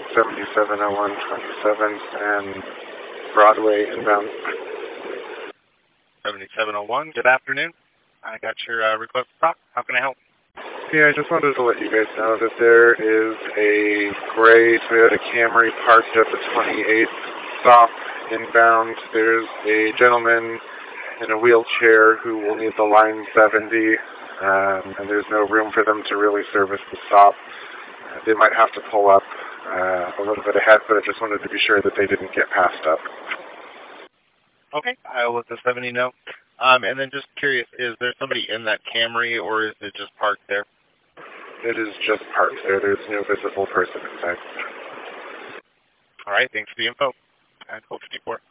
7701 27th and Broadway inbound. 7701, good afternoon. I got your request to talk. How can I help? Yeah, I just wanted to let you guys know that there is a gray Toyota Camry parked at the 28th stop inbound. There's a gentleman in a wheelchair who will need the line 70, and there's no room for them to really service the stop. They might have to pull up a little bit ahead, but I just wanted to be sure that they didn't get passed up. Okay, I'll let the 70 know. And then just curious, is there somebody in that Camry, or is it just parked there? It is just parked there. There's no visible person inside. All right, thanks for the info. 1254.